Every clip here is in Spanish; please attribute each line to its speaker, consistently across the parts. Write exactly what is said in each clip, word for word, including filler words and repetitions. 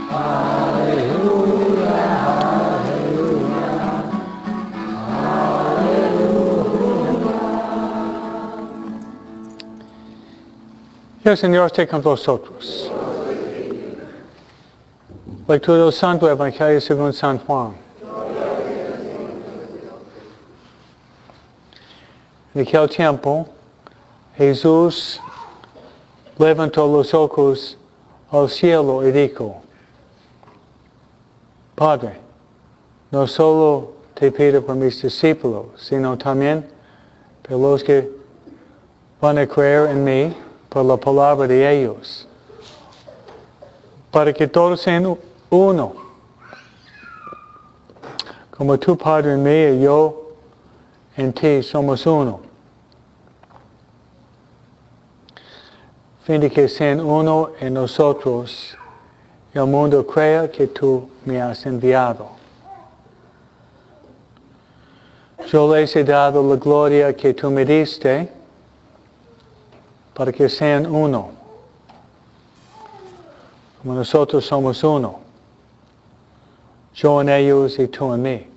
Speaker 1: El Señor esté con vosotros. Lectura del Santo Evangelio según San Juan. En aquel tiempo, Jesús levantó los ojos al cielo y dijo: Padre, no solo te pido por mis discípulos, sino también por los que van a creer en mí por la palabra de ellos, para que todos sean uno, como tu Padre en mí y yo en ti somos uno, a fin de que sean uno en nosotros, y el mundo crea que tú me has enviado. Yo les he dado la gloria que tú me diste, para que sean uno, como nosotros somos uno, yo en ellos y tú en mí,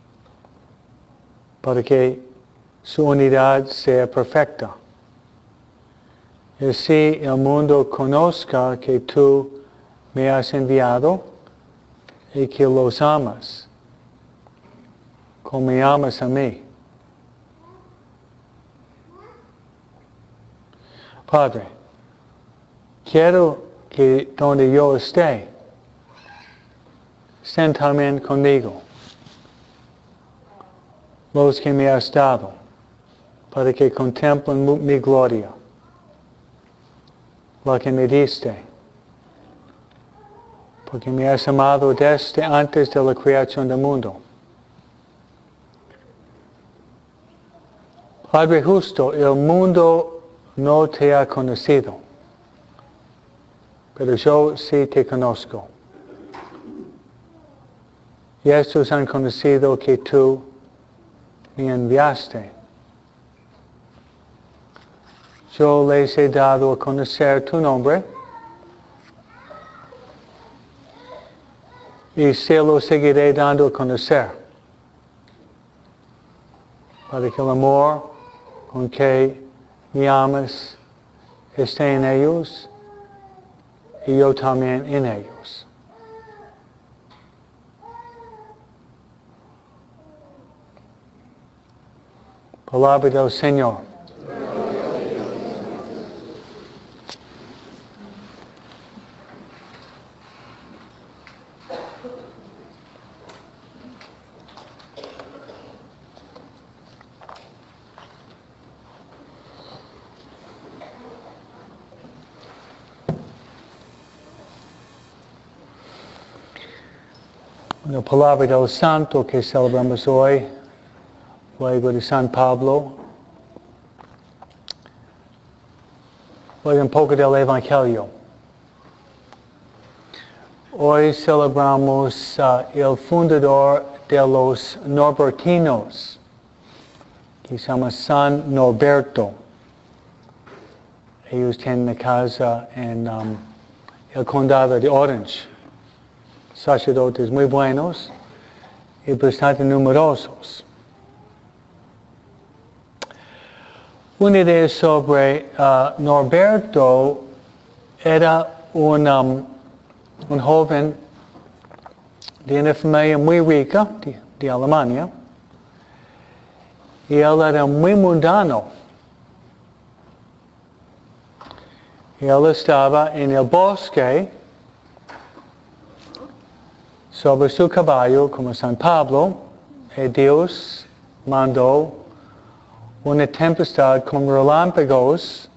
Speaker 1: para que su unidad sea perfecta. Y así el mundo conozca que tú me has enviado y que los amas, como me amas a mí. Padre, quiero que donde yo esté, estén también conmigo los que me has dado, para que contemplen mi gloria, la que me diste, porque me has amado desde antes de la creación del mundo. Padre justo, el mundo no te ha conocido, pero yo sí te conozco. Y estos han conocido que tú me enviaste. Yo les he dado a conocer tu nombre y se lo seguiré dando a conocer, para que el amor con que me amas esté en ellos y yo también en ellos. Palabra del Señor. La palabra del Santo que celebramos hoy, luego de San Pablo, hoy un poco del Evangelio. Hoy celebramos uh, el fundador de los Norbertinos, que se llama San Norberto. Ellos tienen una casa en um, el condado de Orange. Sacerdotes muy buenos y bastante numerosos. Una idea sobre uh, Norberto era un, um, un joven de una familia muy rica de, de Alemania, y él era muy mundano. Y él estaba en el bosque sobre su caballo como San Pablo, y Dios mandó una tempestad con relámpagos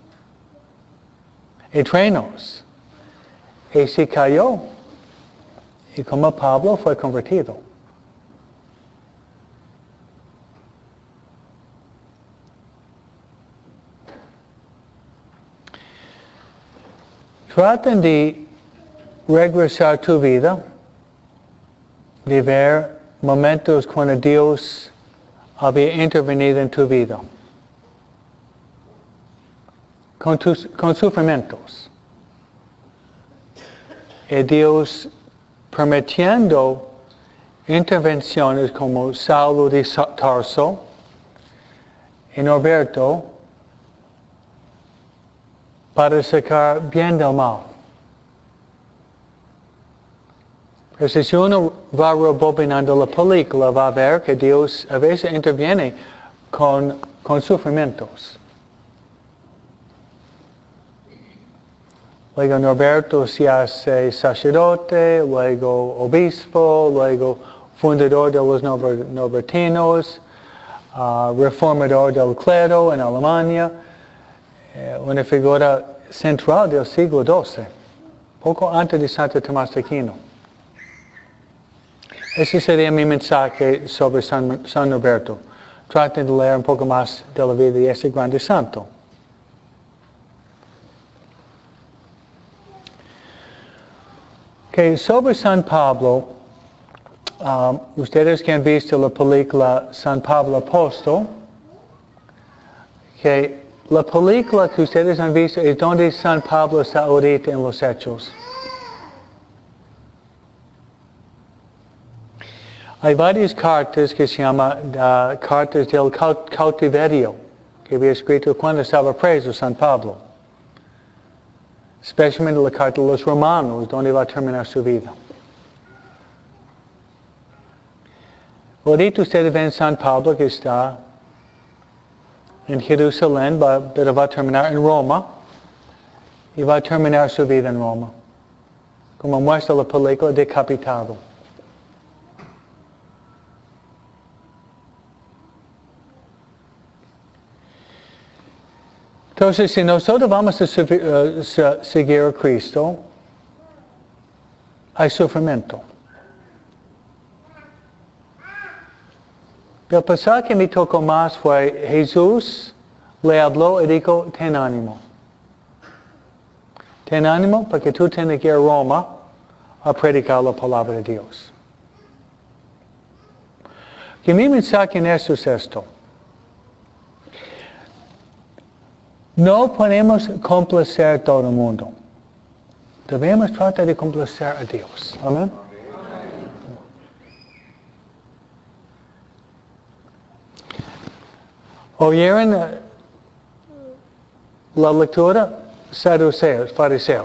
Speaker 1: y truenos, y se cayó, y como Pablo fue convertido. Traten de regresar tu vida, de ver momentos cuando Dios había intervenido en tu vida, con, tus, con sufrimientos. Y Dios permitiendo intervenciones como Saulo de Tarso y Norberto para sacar bien del mal. Pero si uno va rebobinando la película, va a ver que Dios a veces interviene con, con sufrimientos. Luego Norberto se hace sacerdote, luego obispo, luego fundador de los norbertinos, uh, reformador del clero en Alemania, eh, una figura central del siglo doce, poco antes de Santo Tomás de Aquino. Ese sería mi mensaje sobre San, San Norberto. Traten de leer un poco más de la vida de ese grande santo. Okay, sobre San Pablo, um, ustedes que han visto la película San Pablo Apóstol, que la película que ustedes han visto es donde San Pablo está ahorita en los Hechos. Hay varias cartas que se llaman uh, cartas del cautiverio, que había escrito cuando estaba preso San Pablo. Especialmente la carta de los romanos, donde va a terminar su vida. Ahorita ustedes ven San Pablo que está en Jerusalén, va, pero va a terminar en Roma, y va a terminar su vida en Roma, como muestra la película Decapitado. Entonces, si nosotros vamos a uh, seguir a Cristo, hay sufrimiento. El pasaje que me tocó más fue Jesús le habló y dijo, ten ánimo. Ten ánimo porque tú tienes que ir a Roma a predicar la palabra de Dios. Que mi mensaje en esto es esto. No podemos complacer a todo el mundo. Debemos tratar de complacer a Dios. Amén. ¿Oyeron la lectura? Saduceos, fariseos.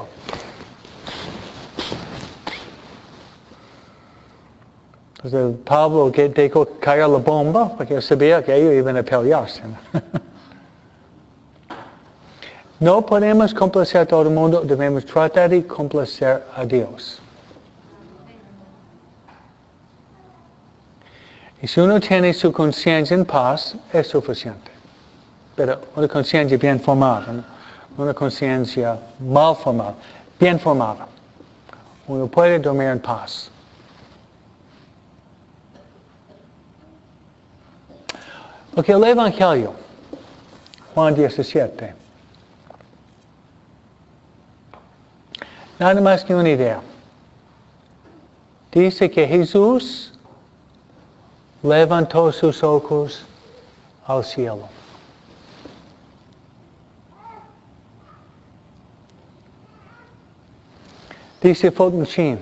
Speaker 1: Entonces Pablo que dejó caer la bomba porque sabía que ellos iban a pelearse. No podemos complacer a todo el mundo, debemos tratar de complacer a Dios. Y si uno tiene su conciencia en paz, es suficiente. Pero una conciencia bien formada, ¿no? Una conciencia mal formada, bien formada. Uno puede dormir en paz. Porque el Evangelio, Juan diecisiete, nada más que una idea. Dice que Jesús levantó sus ojos al cielo. Dice Fulton Sheen,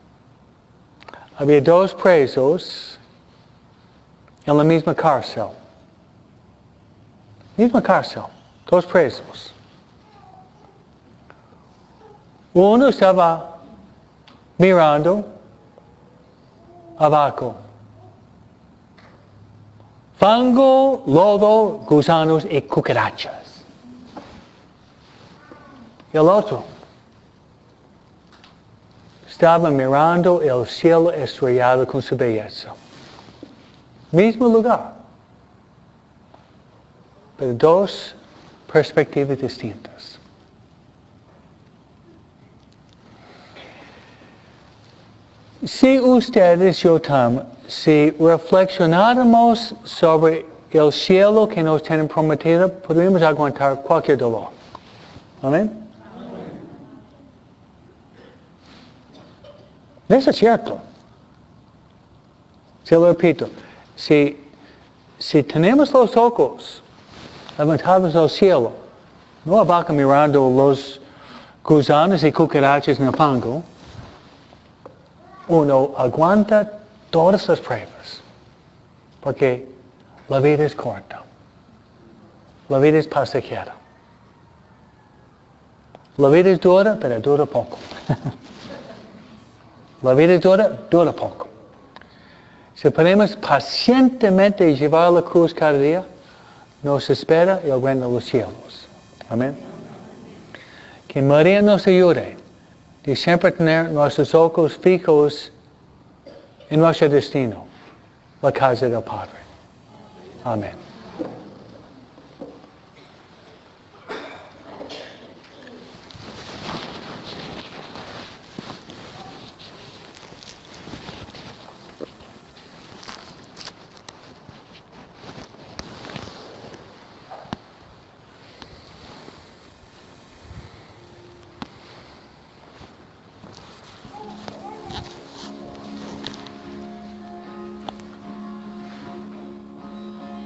Speaker 1: había dos presos en la misma cárcel. Misma cárcel, dos presos. Uno estaba mirando abajo. Fango, lodo, gusanos y cucarachas. Y el otro estaba mirando el cielo estrellado con su belleza. Mismo lugar, pero dos perspectivas distintas. Si ustedes, yo también, si reflexionáramos sobre el cielo que nos tienen prometido, podríamos aguantar cualquier dolor. Amén. Eso es cierto. Se lo repito. Si, si tenemos los ojos levantados al cielo, no abajo mirando los gusanos y cucarachas en el fango, uno aguanta todas las pruebas. Porque la vida es corta. La vida es pasajera. La vida es dura, pero dura poco. La vida es dura, dura poco. Si podemos pacientemente llevar la cruz cada día, nos espera el reino de los cielos. Amén. Que María nos ayude de siempre tener nuestros ojos fijos en nuestro destino, la casa del Padre. Amén.